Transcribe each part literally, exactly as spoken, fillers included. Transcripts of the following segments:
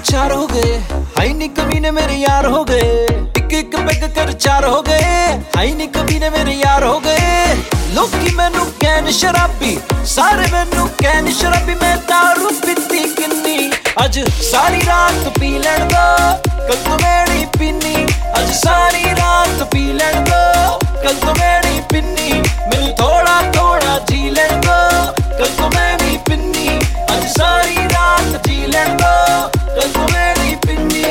चार हो गए, हाई नी कमीने मेरे यार हो गए। एक एक पैग कर चार हो गए, हाई नी कमीने मेरे यार हो गए। लोकी मैनू कहन शराबी, सारे मैनू कहन शराबी। मैं दारू पीती किन्नी, अज सारी रात पी लैण दो, कल तो मैं नहीं पीनी। अज सारी रात पी लैण दो, कल तो मैं नहीं पीनी। मैनू थोड़ा थोड़ा जी लैण दो, कल तो मैं नहीं पीनी। अज सारी रात जी लैण दो, कल तो मैं नहीं पीनी।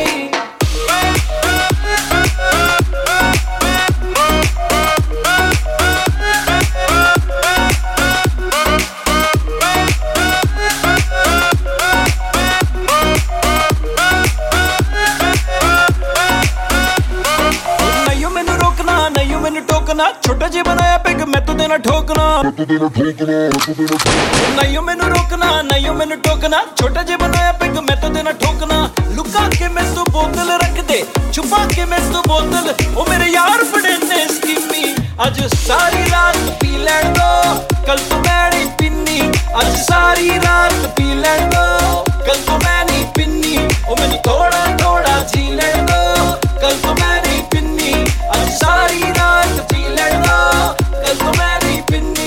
टोकना छोटा जी बनाया पेग, मैं तो देना ठोकना। नहीं मैनू रोकना, नहीं मैनू टोकना, छोटा जी बनाया पेग, मैं तो देना ठोकना। लुका के मैं तो बोतल रख दे, छुपा के मैं तो बोतल। ओ मेरे यार बड़े ने स्कीमी, अज सारी रात पी लैण दो, कल तो मैं नहीं पीनी। अज सारी रात पी लैण दो, कल तो मैं नहीं पीनी। ओ मैनू थोड़ा थोड़ा जी लैण दो, कल तो मैं नहीं पीनी। अज सारी रात पी लैण दो, कल तो मैं नहीं पीनी।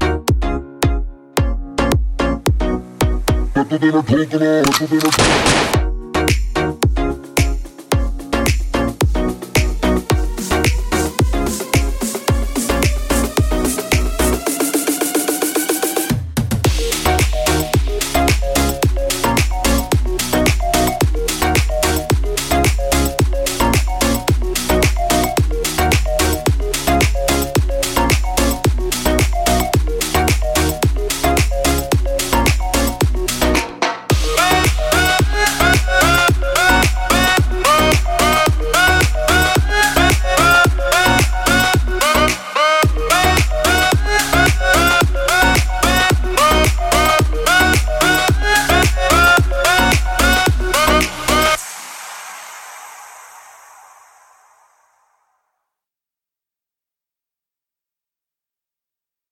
Tú tienes, tú tienes, tú tienes.